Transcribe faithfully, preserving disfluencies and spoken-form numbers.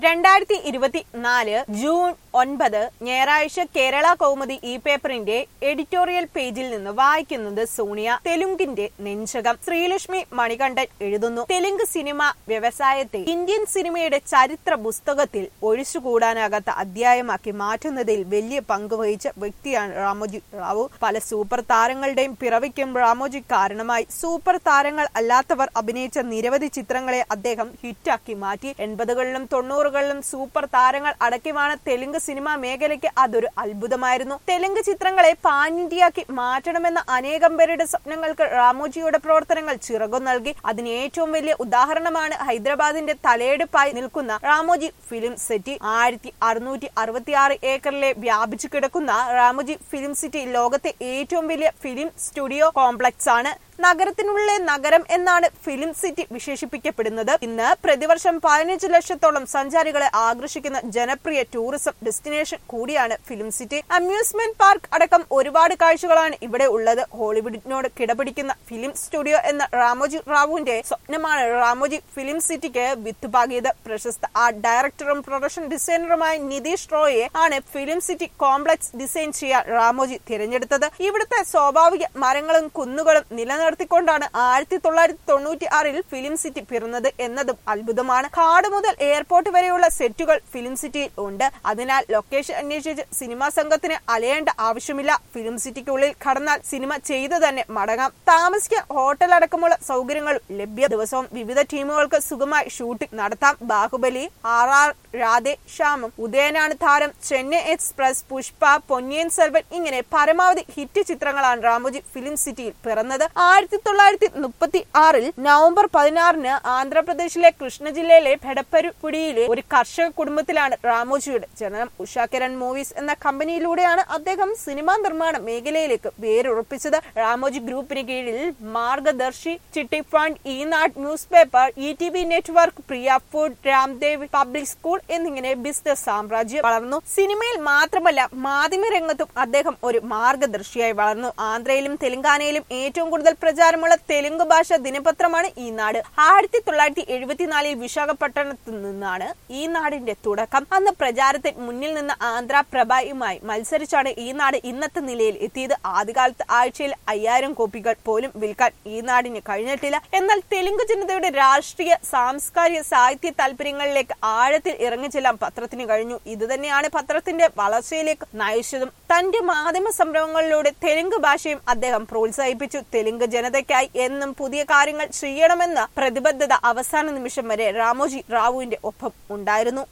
രണ്ടായിരത്തി ഇരുപത്തിനാല് ജൂൺ ഒൻപത് ഞായറാഴ്ച കേരള കൗമുദി ഈ പേപ്പറിന്റെ എഡിറ്റോറിയൽ പേജിൽ നിന്ന് വായിക്കുന്നത് സോണിയ. തെലുങ്കിന്റെ നെഞ്ചകം. ശ്രീലക്ഷ്മി മണികണ്ഠൻ എഴുതുന്നു. തെലുങ്ക് സിനിമ വ്യവസായത്തെ ഇന്ത്യൻ സിനിമയുടെ ചരിത്ര പുസ്തകത്തിൽ ഒഴിച്ചുകൂടാനാകാത്ത അധ്യായമാക്കി മാറ്റുന്നതിൽ വലിയ പങ്ക് വഹിച്ച വ്യക്തിയാണ് രാമോജി റാവു. പല സൂപ്പർ താരങ്ങളുടെയും പിറവിക്കും രാമോജി കാരണമായി. സൂപ്പർ താരങ്ങൾ അല്ലാത്തവർ അഭിനയിച്ച നിരവധി ചിത്രങ്ങളെ അദ്ദേഹം ഹിറ്റാക്കി മാറ്റി. എൺപതുകളിലും തൊണ്ണൂറുകളിലും സൂപ്പർ താരങ്ങൾ അടക്കമാണ് തെലുങ്ക് സിനിമാ മേഖലയ്ക്ക് അതൊരു അത്ഭുതമായിരുന്നു. തെലുങ്ക് ചിത്രങ്ങളെ പാൻ ഇന്ത്യയാക്കി മാറ്റണമെന്ന അനേകം പേരുടെ സ്വപ്നങ്ങൾക്ക് രാമോജിയുടെ പ്രവർത്തനങ്ങൾ ചിറകു നൽകി. അതിന് ഏറ്റവും വലിയ ഉദാഹരണമാണ് ഹൈദരാബാദിന്റെ തലയെടുപ്പായി നിൽക്കുന്ന രാമോജി ഫിലിം സിറ്റി. ആയിരത്തി അറുന്നൂറ്റി അറുപത്തി ആറ് ഏക്കറിലെ വ്യാപിച്ചു കിടക്കുന്ന രാമോജി ഫിലിം സിറ്റി ലോകത്തെ ഏറ്റവും വലിയ ഫിലിം സ്റ്റുഡിയോ കോംപ്ലക്സ് ആണ്. നഗരത്തിനുള്ളിലെ നഗരം എന്നാണ് ഫിലിം സിറ്റി വിശേഷിപ്പിക്കപ്പെടുന്നത്. ഇന്ന് പ്രതിവർഷം പതിനഞ്ച് ലക്ഷത്തോളം സഞ്ചാരികളെ ആകർഷിക്കുന്ന ജനപ്രിയ ടൂറിസം ഡെസ്റ്റിനേഷൻ കൂടിയാണ് ഫിലിം സിറ്റി. അമ്യൂസ്മെന്റ് പാർക്ക് അടക്കം ഒരുപാട് കാഴ്ചകളാണ് ഇവിടെ ഉള്ളത്. ഹോളിവുഡിനോട് കിടപിടിക്കുന്ന ഫിലിം സ്റ്റുഡിയോ എന്ന രാമോജി റാവുവിന്റെ സ്വപ്നമാണ് രാമോജി ഫിലിം സിറ്റിക്ക് വിത്തുപാകിയത്. പ്രശസ്ത ആർട്ട് ഡയറക്ടറും പ്രൊഡക്ഷൻ ഡിസൈനറുമായ നിതീഷ് റോയെ ആണ് ഫിലിം സിറ്റി കോംപ്ലക്സ് ഡിസൈൻ ചെയ്യാൻ രാമോജി തിരഞ്ഞെടുത്തത്. ഇവിടുത്തെ സ്വാഭാവിക മരങ്ങളും കുന്നുകളും നിലനിർത്തി ാണ് ആയിരത്തി തൊള്ളായിരത്തി തൊണ്ണൂറ്റി ആറിൽ ഫിലിം സിറ്റി പിറന്നത് എന്നതും അത്ഭുതമാണ്. കാട് മുതൽ എയർപോർട്ട് വരെയുള്ള സെറ്റുകൾ ഫിലിം സിറ്റിയിൽ ഉണ്ട്. അതിനാൽ ലൊക്കേഷൻ അന്വേഷിച്ച് സിനിമാ സംഘത്തിന് അലയേണ്ട ആവശ്യമില്ല. ഫിലിം സിറ്റിക്കുള്ളിൽ കടന്നാൽ സിനിമ ചെയ്തു തന്നെ മടങ്ങാം. താമസിക്കാൻ ഹോട്ടൽ അടക്കമുള്ള സൗകര്യങ്ങളും ലഭ്യ. ദിവസവും വിവിധ ടീമുകൾക്ക് സുഖമായി ഷൂട്ടിംഗ് നടത്താം. ബാഹുബലി, ആർ ആർ, രാധേ ശ്യാമും, ഉദയനാണ് താരം, ചെന്നൈ എക്സ്പ്രസ്, പുഷ്പ, പൊന്നിയിൻ സെൽവൻ ഇങ്ങനെ പരമാവധി ഹിറ്റ് ചിത്രങ്ങളാണ് രാമോജി ഫിലിം സിറ്റിയിൽ പിറന്നത്. ആയിരത്തി തൊള്ളായിരത്തി മുപ്പത്തി ആറിൽ നവംബർ പതിനാറിന് ആന്ധ്രാപ്രദേശിലെ കൃഷ്ണ ജില്ലയിലെ ഭെഡപ്പരുപുടിയിലെ ഒരു കർഷക കുടുംബത്തിലാണ് രാമോജിയുടെ ജനനം. ഉഷ കിരൺ മൂവീസ് എന്ന കമ്പനിയിലൂടെയാണ് അദ്ദേഹം സിനിമാ നിർമ്മാണ മേഖലയിലേക്ക് വേരുറപ്പിച്ചത്. രാമോജി ഗ്രൂപ്പിന് കീഴിൽ Margadarsi, chitti fund, Eenadu newspaper, E T V network, Priya food, Ramdev public school എന്നിങ്ങനെ ബിസിനസ് സാമ്രാജ്യം വളർന്നു. സിനിമയിൽ മാത്രമല്ല മാധ്യമ രംഗത്തും അദ്ദേഹം ഒരു മാർഗദർശിയായി വളർന്നു. ആന്ധ്രയിലും തെലങ്കാനയിലും ഏറ്റവും കൂടുതൽ പ്രചാരമുള്ള തെലുങ്ക് ഭാഷ ദിനപത്രമാണ് ഈനാട്. ആയിരത്തി തൊള്ളായിരത്തി എഴുപത്തിനാലിൽ വിശാഖപട്ടണത്തിൽ നിന്നാണ് ഈ നാടിന്റെ തുടക്കം. അന്ന് പ്രചാരത്തിൽ മുന്നിൽ നിന്ന് ആന്ധ്രാപ്രഭയുമായി മത്സരിച്ചാണ് ഈ നാട് ഇന്നത്തെ നിലയിൽ എത്തിയത്. ആദ്യകാലത്ത് ആഴ്ചയിൽ അയ്യായിരം കോപ്പികൾ പോലും വിൽക്കാൻ ഈ നാടിന് കഴിഞ്ഞിട്ടില്ല. എന്നാൽ തെലുങ്ക് ജനതയുടെ രാഷ്ട്രീയ, സാംസ്കാരിക, സാഹിത്യ താല്പര്യങ്ങളിലേക്ക് ആഴത്തിൽ ഇറങ്ങിച്ചെല്ലാൻ പത്രത്തിന് കഴിഞ്ഞു. ഇതുതന്നെയാണ് പത്രത്തിന്റെ വളർച്ചയിലേക്ക് നയിച്ചതും. തന്റെ മാധ്യമ സംരംഭങ്ങളിലൂടെ തെലുങ്ക് ഭാഷയും അദ്ദേഹം പ്രോത്സാഹിപ്പിച്ചു. തെലുങ്ക് ജനതയ്ക്കായി എന്നും പുതിയ കാര്യങ്ങൾ ചെയ്യണമെന്ന പ്രതിബദ്ധത അവസാന നിമിഷം വരെ രാമോജി റാവുവിന്റെ ഒപ്പം ഉണ്ടായിരുന്നു.